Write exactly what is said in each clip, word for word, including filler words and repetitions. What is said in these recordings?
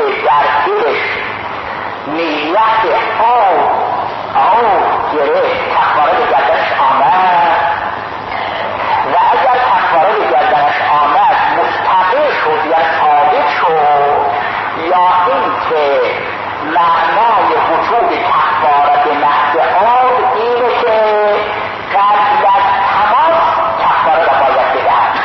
که در دلش نیت آب آب گرفت کفاره به گردنش آمد و اگر کفاره به گردنش آمد مستقر شد یا ثابت شد یا اینکه معنای وجود کفاره به محض آب اینه که قبل از تماس کفاره را باید بدهد.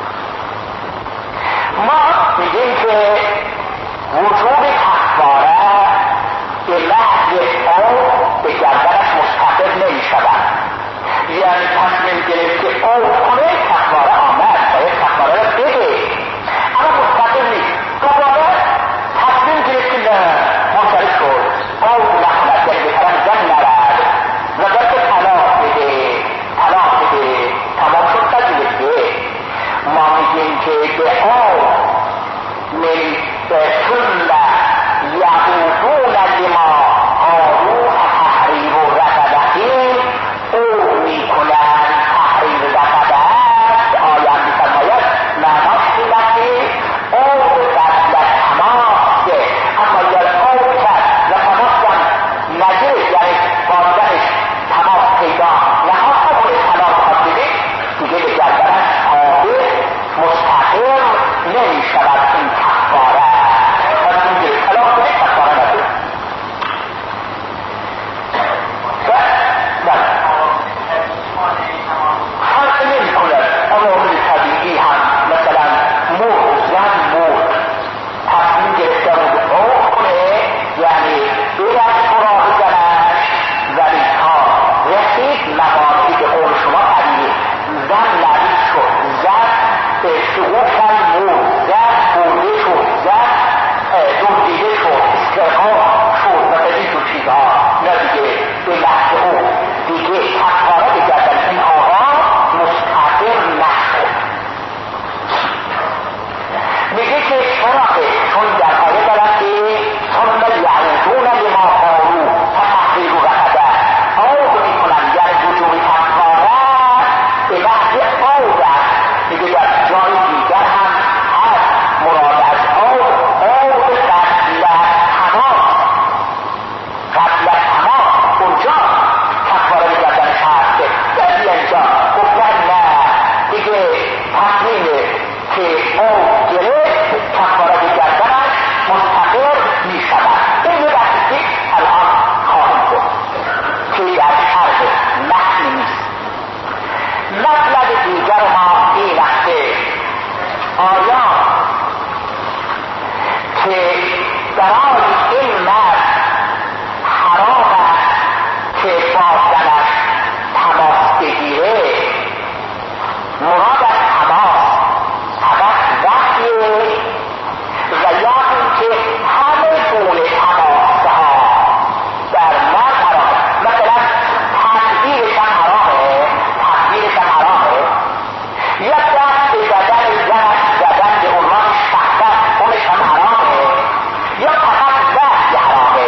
ما میگیم که وجود کفاره به محض آب به گردنش مستقر نمی شود، یعنی تصمیم گرفت که آب کنه کفاره آمد باید کفاره را بده، اما مستقر نیست. دوباره تصمیم گرفت که نه منصرف شد آب نکند، یعنی به طرف زن نرد و باید که طلاق بده طلاق بده تمام شد تجیب بده. ما میگیم که به آب من ثم یعودون لما قالوا تحریر رقبه او میکنن تحریر رقبه است. آیا میفرماید معناش این است که او قبل از تماس، اما اگر او کرد و تماس هم نگرفت یعنی باردنش تماس پیدا نهاد نکنه طلاق خواهد بده دیگه به گردنش ثابت مستقر نمیشود این کفاره. تصمیم گرفت طلاق بده کفاره نده. فرق نمی کند عوامل طبیعی هم مثلا مرد زن مرد تصمیم گرفته بود عوق کنه یعنی بیر از سراغ زنش ولی تا رسید موانعی به قول شما طبیعی زن نبید شد، زن شعور کرد مرد، زن برده شد، زن دزدیده شد، استرقاق شد و به این دو چیزها نه دیگه به لحظه او دیگه کفاره به گردن این آقا مستقر نشد. میگه که چراغه چون در آیه دارد که ثم یعودون لما قالوا تحریر رقبه آب میکنن یعنی وجود کفاره به محض آب است. میگه در جای دیگر هم هست مراد از آب آب قبل از تماس قبل از تماس اونجا کفاره به گردنش هست. در اینجا گفتن نه دیگه تصمیمه که آب گرفت کفاره به گردنش مستقر میشود. این یه بحثی الان خواهیم کرد که در شرح متن نیست. مطلب دیگر ما این است که آیا که برای این مرد حرام است که با زنش تماس بگیره؟ مراد از تماس فقط وقتیه و یا اینکه همه گونه تماسها در مرد حرام. مثلا تقدیرش هم حرامه تقدیرش هم حرامه یا دست به بدن زنش زدن به عنوان شهوت اونش هم حرامه یا فقط وقتی حرامه.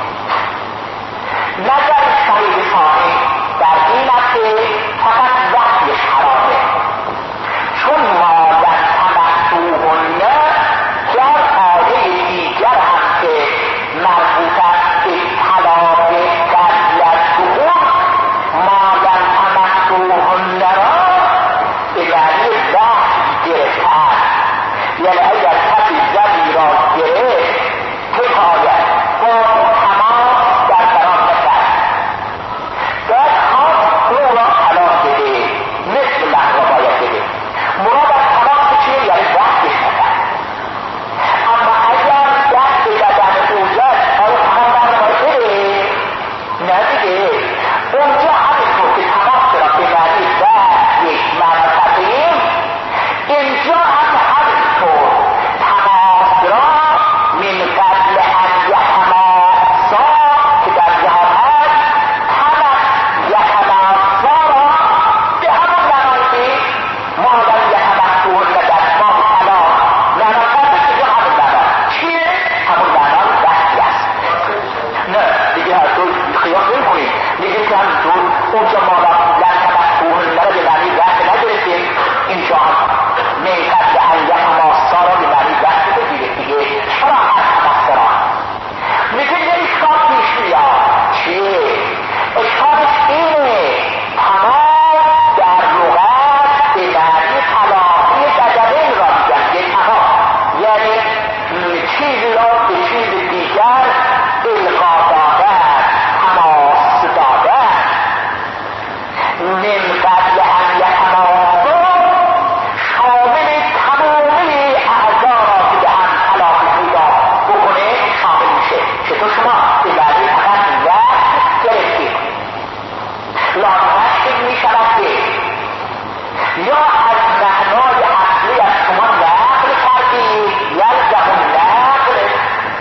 نظر صحیح ثانی در این است که فقط وقتیش حرامه، چون مادر تمسوهن در آیه دیگر هست که مربوط است به طلاق قبل از دخول مادر تمسوهن را به معنی وقت گرفته است. یعنی اگر کسی زنی را گرفت حکایت با تماس در بران نکرد باید خواست او را طلاق بده مثل لحظه باید بده. مراد از طلاق چیه؟ یعنی وقتش نکرد. اما اگر دست به بدن او زد آیا طلاق باید بده؟ نه دیگه اونجا همینطور که تماس را به معنی وقت یک معنی کردیم اینجا هم همینطور تماس را من قبل ان یتماسا که در جهان هست تماس یتماسا را به همون معنی مادر یتماسون در باب طلاق معنی کردن اینجا همون معنی چیه؟ همون معنی وقتی است. نه دیگه هر طور خیال نمی کنیم میگیم که همینطور اونجا مادر یتماسون را به معنی وقت نگرفتیم اینجا هم من قبل ان یتماسا را به معنی وقت بگیره دیگه. چرا از تماس را به چیز دیگر القا دادن، تماس دادن. من قبل ان یتماسا شامل تمامی اعضا را که به هم علاقه پیدا بکنه شامل میشه. چطور شما به بعدی فقط وقت گرفتید لازمش میشود که یا از معنای اصلی از شما نقل کردید، یلزم نقل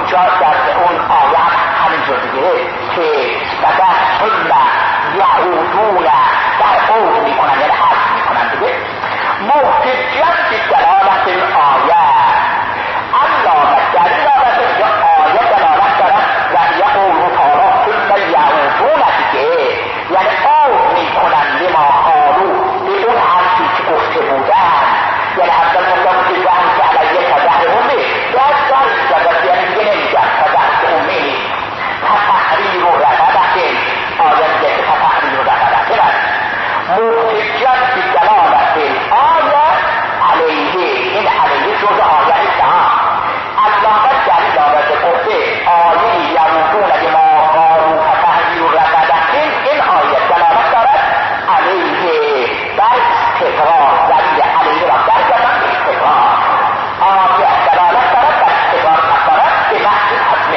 اونجا در اون آیه همینجور دیگه که بدن ثم یعودون در عود میکنن یعنی حرف میکنن دیگه محتجن به دلالت این آیه علامه دلیل آورده میگه آیه دلالت دارد و یقول تعالی ثم یعودون دیگه یعنی عود میکنن لما قالو به اون حرفی که گفته بودن یعنی حتی مطلب که زن که علیه تزهر امه باید داری زدد یعنی دیگه نمیگن تزهر امه نیست تحریر و رقبت آیه میگه که تحریر و رقبت محتجن به دلالت آیه علیه این علیه جز آیه اسلام علامه دلیل آورده گفته آیه یعودون لما قالو تحریر و رقبت این آیه دلالت دارد علیه بر استقرار دلیل علیه را در زدن به استقرار آیه دلالت دارد بر استقرار کفارت به محض حتمی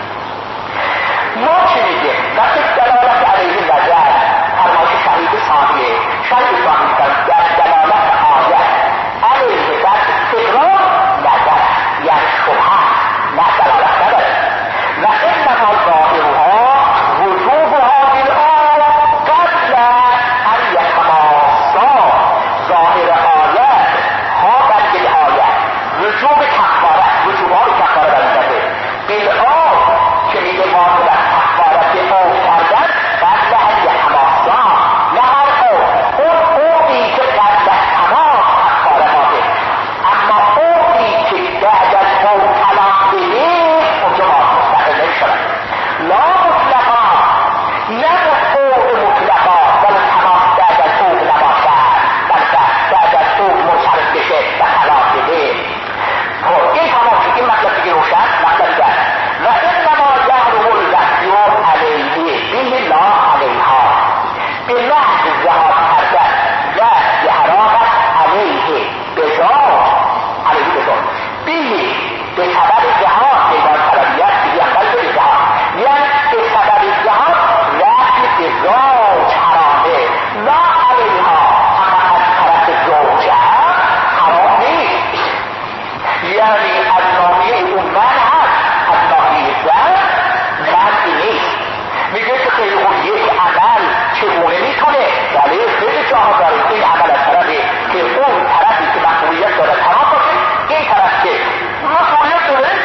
ما چی میگه وقتی دلالت علیه نظر فرمایش شهید ثانیه شهید ثانیه در دلالت آیه علیه در استقرار نظر یعنی شبهه نه دلالت نداره و انما ظاهرها وجوبها بالآیه قبل ان یتماسا ظاهر آیه ها بلکه آیه وجوب کفاره وجوبها کفاره برمیگرده بالآیه که میگه واجب کفارت او کردن قبل ان یتماسا نه هر او اون اوی که قبل از تماس کفاره ماده اما اوی که بعد از او طلاق بده اونجا مستقل نمیشود لا مطلقا نه او مطلقا ولی تماس بعد از او نباشد بلکه بعد از او منصرف بشه و طلاق بده خب این تمام شد این مطلب دیگه روشن مطلب دیگر و انما یحرم الوحی علیه به لا علیها به محض ذهاب کردن و حرامت علیه به ذات علیه به ذات به به سبب ذهاب میگن سببیت دیگه اول به ذهاب یعنی به سبب ذهاب رفت به ذات حرامه لا علیها اما از طرف زوجه حرام نیست یعنی از ناحیه اون من هست از ناحیه زن منعی نیست میگه که خیلی خوب یک عمل چگونه میتونه ولی خیلی جاها داره این عمل از طرفی که اون طرفی که مسئولیت داره تمام باشه این طرف که مسئولیت داره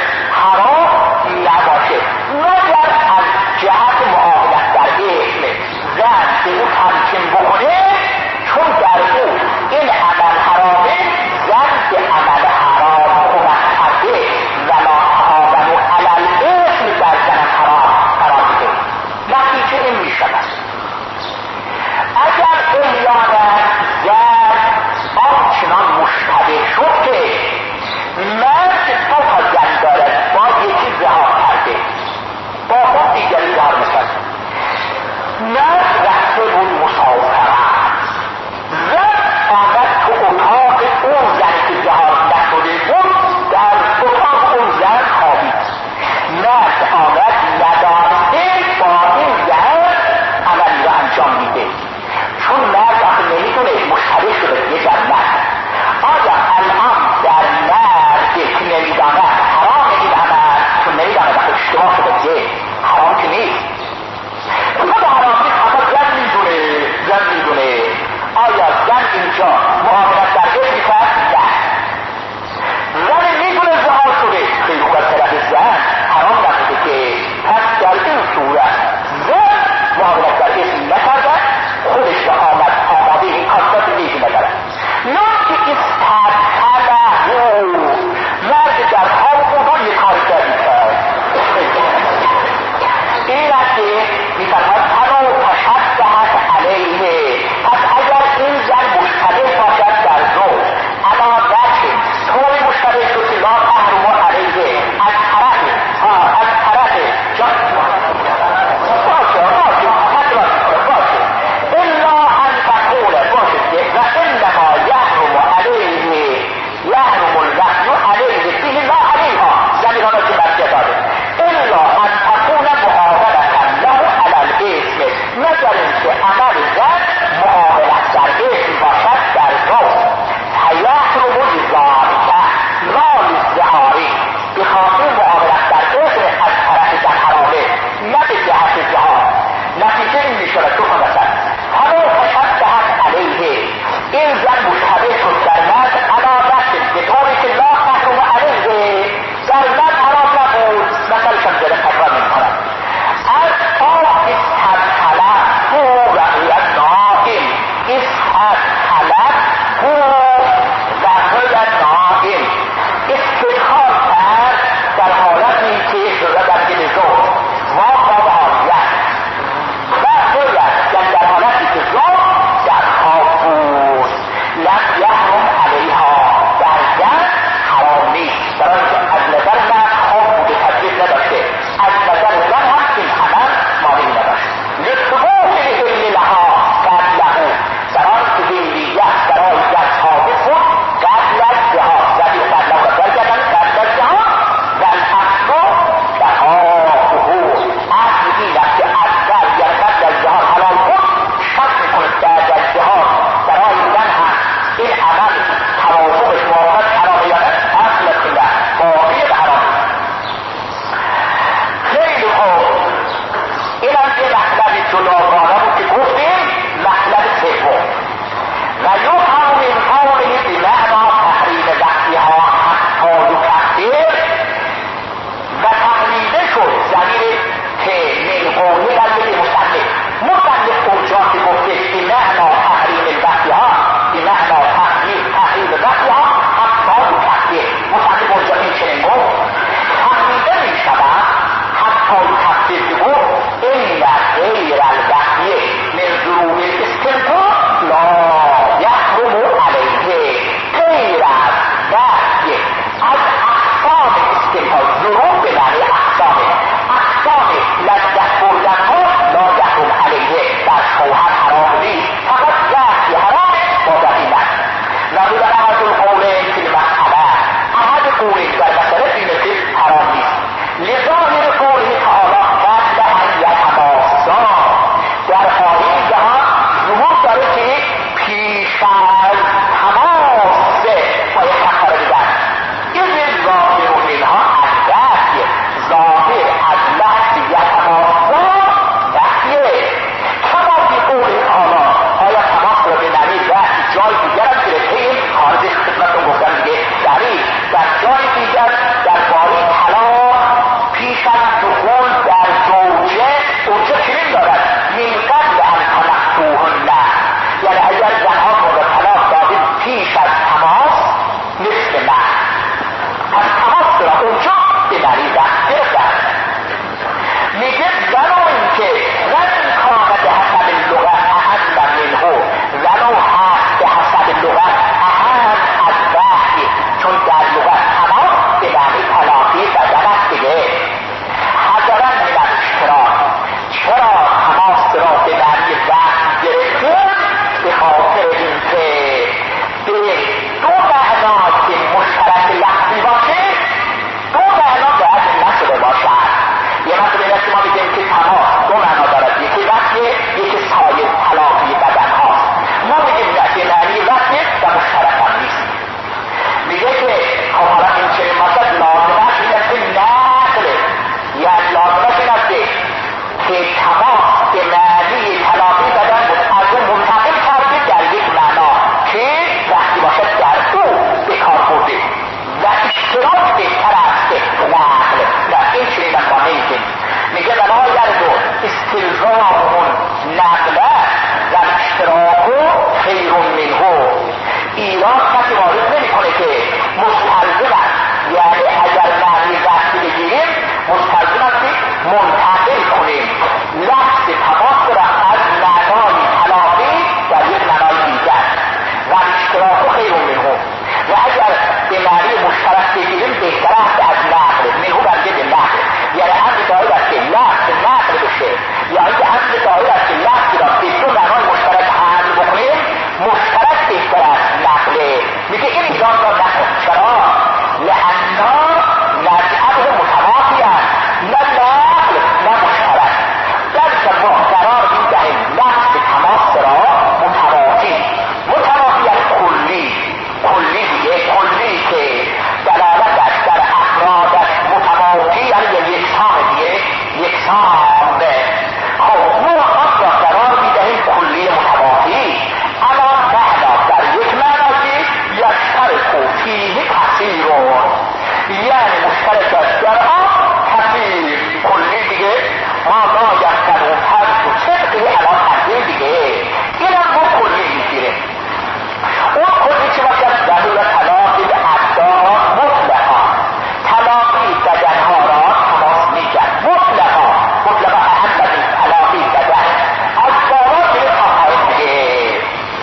ما لا یفتن و فرش و صدقی الان تنظیم دیگه این هم با کلی میگیره. اون کلی چه باید در دور طلاقی به ابدان مطلقا طلاقی بدنها را تماس میکرد. مطلقا مطلقا اهم از این طلاقی بدن از بالا به خواهد دیگه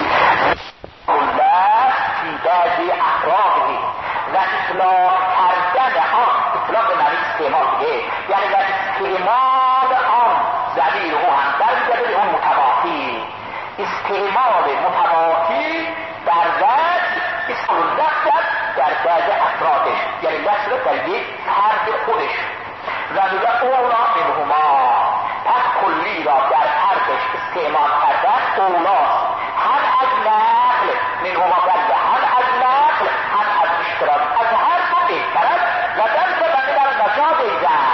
الله فی بعضی افرادی و اطلاق کردن آن اطلاق به معنی استعمال دیگه یعنی و استعمال آن ضمیر او هم برمیگرده به اون متواتی استعمال متواتی در وجه اسم لفظ در بعض افرادش یعنی لفظ در یک فرد خودش و میگه اولا منهما پس کلی را در فردش استعمال کردن اولاست هم از نقل منهما بلده هم از نقل هم از اشتراک از هر دو بهتر است و در زبانه در نجات ایزن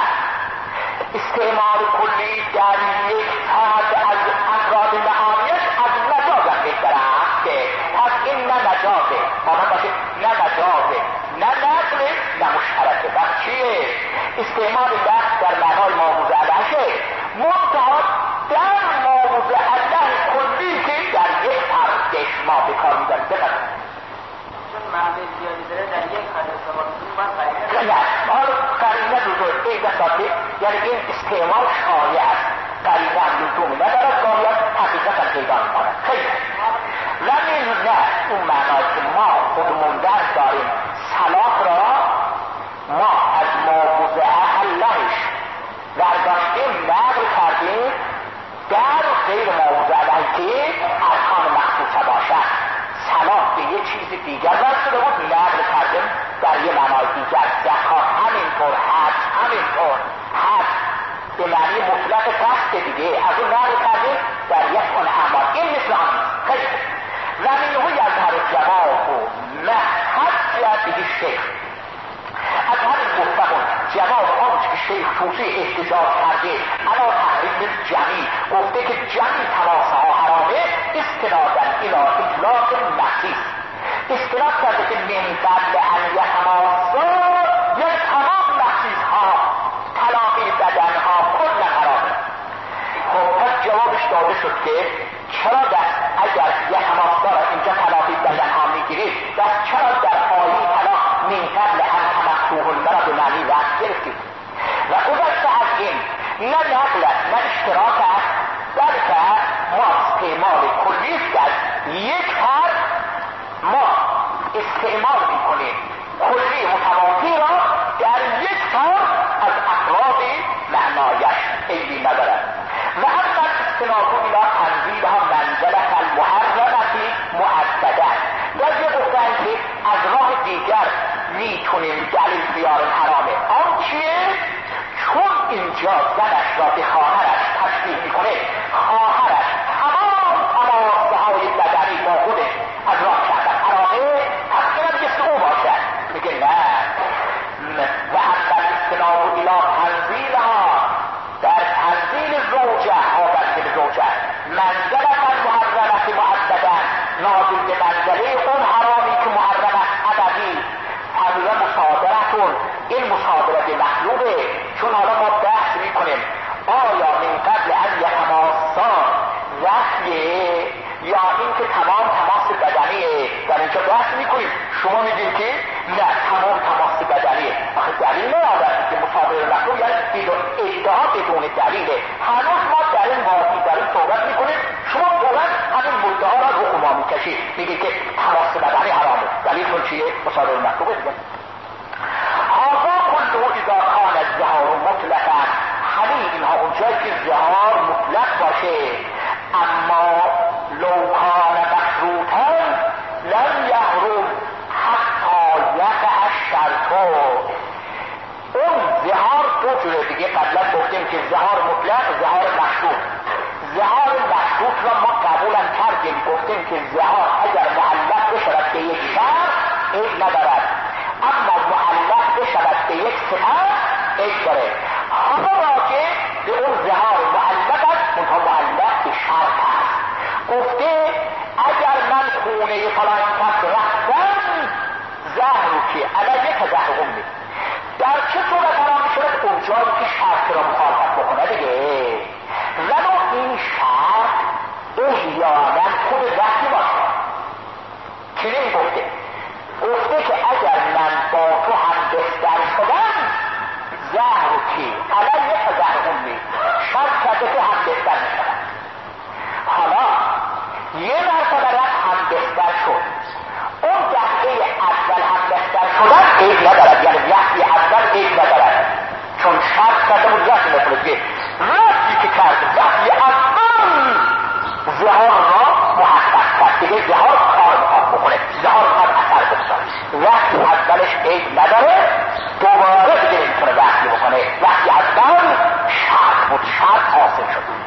استعمال کلی در یک فرد از افراد معانیش از نجات بهتر است که پس این نه نجاته آمد باشه نه نجاته نه نقل نه مشترکه بس چیه؟ استعمال لفظ در معنای موضوع علیشه منتها در موضوع الله کلی که در یک فردش ما به کار میدن بقدر چون معنی زیادی داره در یک حد استعمال کنیم باید قرینه نه حالا قرینه دوزور ایده ساته یعنی این استعمال شایع است قرینه هم لزومی ندارد گاهی حقیقت هم پیدا میکند خیلی ولی نه اون معنای که ما خودمون در داریم صلاح را ما از موضوع اللهش برداشتیم نقل کردیم در غیر موضوع اللهی که ارکان مخصوصه باشد صلاح به یه چیز دیگر برد شده بود نقل کردیم در یه معنای دیگر زکات همینطور حج همینطور حج به معنی مطلق قصد دیگه از اون نقل کردیم در یک اون اعمال این مثل آن خیلی و منهوی از هر جواب و نه حج به شیخ از همین گفتمون جواب آنچه که شیخ توسی احتجاج کرده اما تحریم جمعی گفته که جمعی تماسه ها حرامه استنادن اینا اطلاق نقیص استناد کرده که من قبل ان یتماسا یک تمام نقیص ها طلاقی بدن ها کل حرامه. خب پس جوابش داده شد که چرا دست اگر یتماسا را اینجا طلاقی بدن ها میگیرید دست چرا در آیی طلاق من قبل ان تمسوهن را به معنی وقت گرفتید و گذشته از این نه نقل نه اشتراک است بلکه ما استعمال کلی در یک فرد ما استعمال میکنیم کلی متواتی را در یک فرد از افراد معنایش عیبی ندارد و اما استناد الى تنزیلها منزلت المحرمتی مؤبدا در یه گفتن که از راه دیگر میتونیم دلیل بیارن حرامه آن چیه؟ چون اینجا زنش را به خواهرش تشبیه میکنه خواهرش تمام تماسه های بدنی با خودش از راه کردن حرامه پس اینم مثل او باشد میگه نه و اول استناد الى تنزیلها در تنزیل زوجه ها تنزیل زوجه منزلت المحرمت مؤبدا نازل به منزله اون حرامی که محرم است ابدی حالا مصادرتون این مصادرت مطلوبه چون حالا ما بحث میکنیم آیا من قبل ان یتماسا وحیه یا این که تمام تماس بدنیه در اینجا بحث میکنیم شما میگین که نه تمام تماس بدنیه آخه دلیل نیاورد که مصادره مطلوب یعنی ادعا بدون دلیله هنوز ما در این واقعی در این صحبت میکنیم شما فوراً همین مدعا را رو ما میکشید میگه که تماس بدنی حرامه دلیل کن چیه؟ مصادره مطلوبه دیگه هذا كله اذا كان الزهار مطلقا همین اینها اونجایی که زهار مطلق باشه اما لو کان مشروطا لم یحرم حتی یقع الشرط اون زهار دو جوره دیگه قبلا گفتیم که زهار مطلق زهار مشروط زهار مشروط را ما قبولا کردیم گفتیم که زهار اگر معلق بشود به یک شرط عیب ندارد اما معلق بشود به یک صفت عیب داره حالا راجع به اون زهار معلق است منتها معلق به شرط است گفته اگر من خونه فلان کس رفتم زهر رو که علیه که زهر امید در چه صورت حرام میشود اونجایی که شرط را مخالفت بکنه دیگه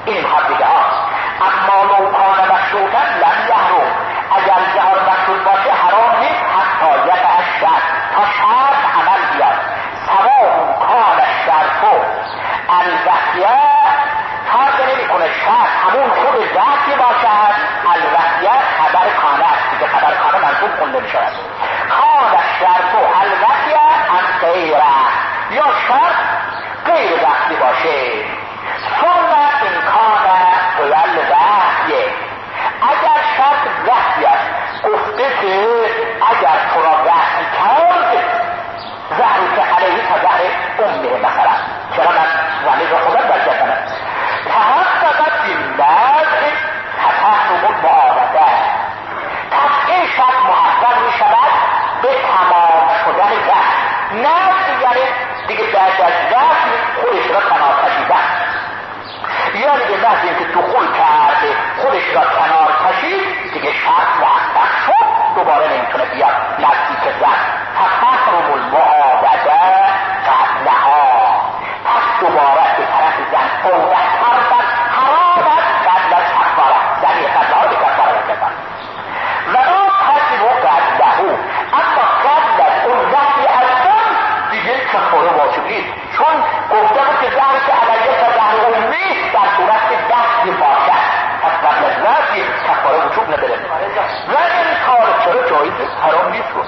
این حقیقه هاست. اما لو کان مشروطا لم یحرم، اگر زهار مشروط باشه حرام نیست حتی یقع الشرط، تا شرط عمل بیاد. سواء کان الشرط الوقیه، فرق نمی کنه شرط همون خود ذاتی باشد، الوقیه خبر کانه است دیگه، خبر کانه منصوب خونده می شود. کان الشرط الوقیه ام غیره، یا شرط غیر وقتی باشه. ثم این کانه الوقیه، اگر شرط وقتی است، گفته که اگر تو را وقتی کرد زهری که علیه تا زهر امه مثلا، چرا من ولی را خودم برگرد کنم تحققت بالنظر تحرم المعاوضه، تحقیق شرط محقق می شود به تمام شدن وقت، نه یعنی دیگه بعد از وقت خودش را کنار کشیدن، یعنی به محض اینکه دخول کرده خودش را کنار کشید دیگه شرط محقق شد، دوباره نمیتونه بیاد نزدیک زن. تحرم المعاوضه قبلها، پس دوباره به طرف زن عودت کردن حرام است قبل از کفاره، زنی قبلها به کفاره بکردن. ولا تحرم قبله، اما قبل از اون وقتی اصلا دیگه کفاره واجب نیست، چون گفته بود که زهر که علیه تا زهر امی در صورت دستی باشد، پس قبل از وقتی کفاره وجوب نداره. و این کار چرا جایزه؟ حرام نیست بود.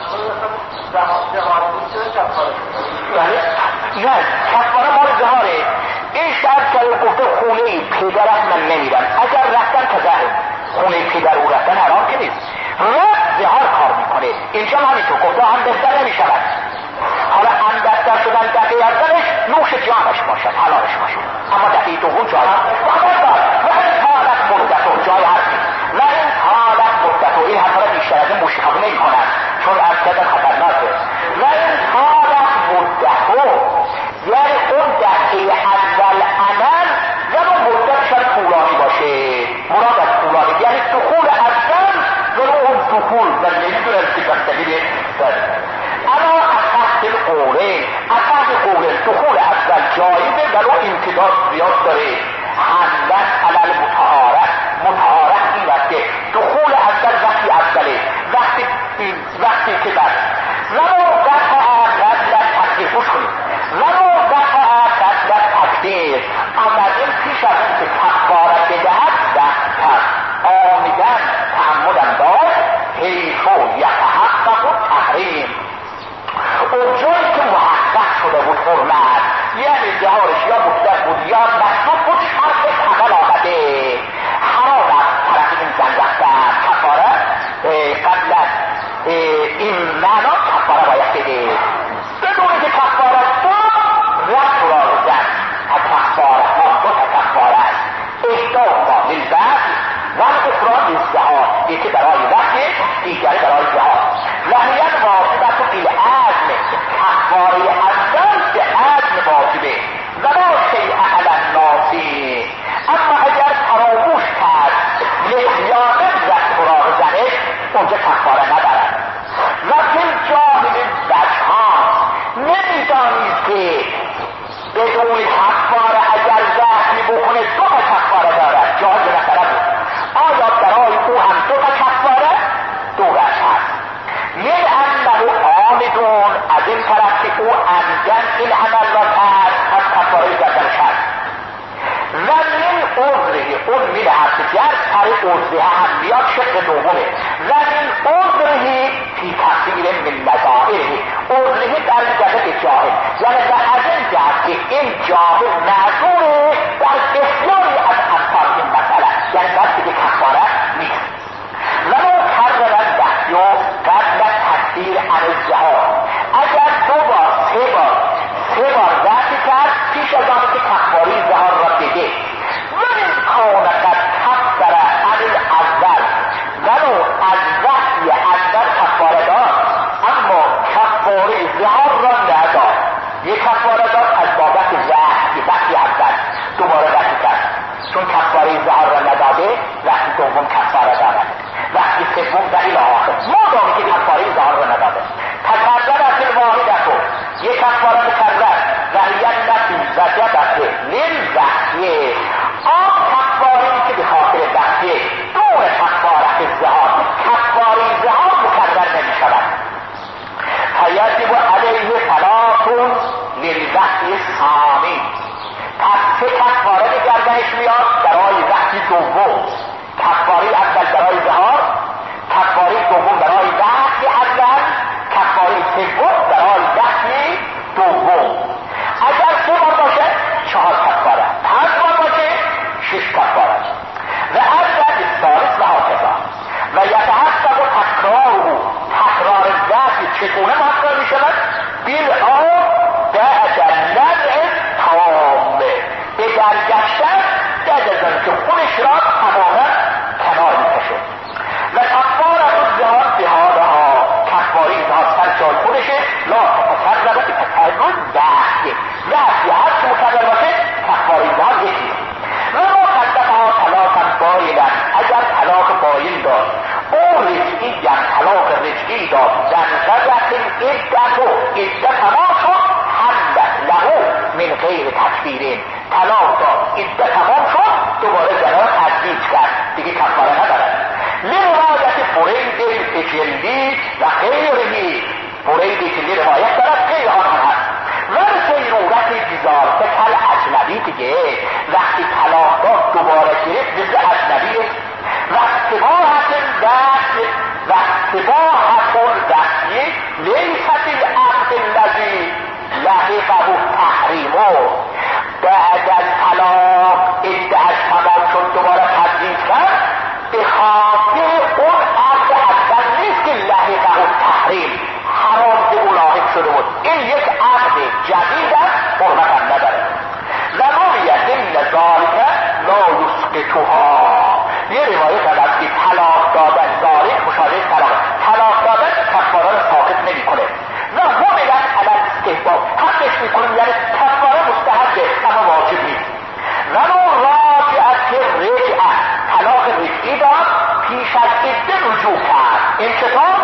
نه کفاره مال زهاره. این شرط که گفته خونه ای پدرت من نمیرم، اگر رفتن تا زهر خونه پدر او رفتن حرام که نیست، رفت زهار کار میکنه. اینجا همینطور گفته هم بهتر نمیشود، حالا هم دستر شدن دقیق اولش نوش جانش باشد، حلالش باشد، اما دقیق دوم جای خبردار و این حالت مدت و جای هستی و این حالت مدت و این حالت بیشتر از این موشیخانه نمی کنن چون ارکت خطرناکه. و این حالت مدت و یعنی اون دقیق اول عمل و اون مدت شاید طولانی باشه، مراد از طولانی یعنی دخول اول و اون دخول و نمیدونم که بستگیره داره. اما اصح القوله، اصح قوله دخول اول جایزه ولو امتداد زیاد داره. حملت علی المطهارت، مطهارت این وقت که دخول اول وقتی اوله، وقتی وقتی که در ولو وقع قبل تکبیر، خوش کنید ولو وقع قبل تکبیر، آمدن پیش از این که کفاره بدهد دستر آمدن تعمدن داشت حیثو یتحقق تحریم، اونجایی که محقق شده بود حرمت، یعنی جهارش یا مطلق بود یا مشروط بود، شرط عمل آمده حرام است طرف این زن رفتن کفاره قبل از این معنا کفاره باید بده، بدون که کفاره داد رفت را زن کفاره ها دو تا کفاره است، احداهما للوقت و الاخری للزهار، یکی برای وقت دیگری برای زهار. لحیت واجبت بالعزم، کفاره اول به عزم واجبه و لا شیء علی الناس، اما اگر فراموش کرد نسیانه رفت سراغ زنش اونجا کفاره ندارد. و فی جاهل وجهان، نمیدانید که بدون کفاره اگر زخمی بکنه دو تا کفاره دارد، جاهل نکره بود، آیا برای او هم دو تا کفاره؟ دو وجه هست. من انه عامدون، از این طرف که او عمدن این عمل را کرد از کفاره گردن کرد. و من عذره، اون من حرف جر سر عذره هم بیاد شکل دومه. و من عذره فی تقدیر من نظائره، عذره در جهت جاهل، یعنی از این جهت که این جاهل معذوره در بسیاری از امثال این مسئله، یعنی باید که کفاره نیست. ولو کرر الوحی قبل تکفیر عن الزهار، اگر دو بار سه بار سه بار وحی کرد پیش از آن که کفاره زهار را بده، ولی کان قد کفر عن الاول، ولو از وحی اول کفاره داد اما کفاره زهار را نداد، یک کفاره داد از بابت وحی وحی اول دوباره وحی کرد، چون کفاره زهار را نداده وحی دوم کفاره دارد، وقتی سوم و الی آخر مادامی که کفاره زهار را نداده. تکرر از الواحدت، یک کفاره مکرر و هی التي وجبت للوحی، آن سه کفاره به گردنش میاد برای وقتی دوم، کفاره اول برای ظهار، کفاره دوم برای وقتی اول، کفاره سوم برای وقتی دوم. اگر سه بار باشه چهار کفاره، پنج بار باشه شش کفاره و اول ثالث و هاکذا. و یتحقق تکراره، تکرار وقت چگونه محقق می شود؟ بالآب بعد نزع تامه، به درگشتن بعد از آن که خودش را تماما کنار میکشه. و کفاره الظهار بحالها، کفاره ظهار سر جای خودشه، لا تتکرر رو به تکرر وحده وحده هر که مکرر باشه کفاره ظهار یکی. و ما کلدها طلاقا بایلن، اگر طلاق بایل داد او رجعی در طلاق رجعی داد زنقضت عدت و عدت تمام شد حمد لهو من غیر تکفیرین، طلاق داد عدت تمام شد دوباره زنها تجدید کرد دیگه کفاره ندارد. لروایت برید اجلی و غیرهی، برید اجلی روایت دارد غیر آن هست. و سیرورت بیزار که کل اجنبی دیگه وقتی طلاق داد دوباره گرفت مثل اجنبی و اتباحت الوقت و اتباحت الوقتی لیست العقد الذی لحقه تحریمه، بعد از طلاق ادعاش تمام شد دوباره تجدید کرد به خاطر اون عقد اول نیست که لحقه تحریم حرام به او لاحق شده بود، این یک عقد جدید است حرمت هم نداره. و رویت ذالک لا یسقطها، یه روایت هست که طلاق دادن ذالک مشابه طلاق، طلاق دادن کفاره رو ساقط نمیکنه و حملت علی الاستحباب، حقش میکنیم یعنی کفاره مستحبه اما واجب نیست. و اون راجعت رجعه، طلاق رجعی داد پیش از عده رجوع کرد، این چطور؟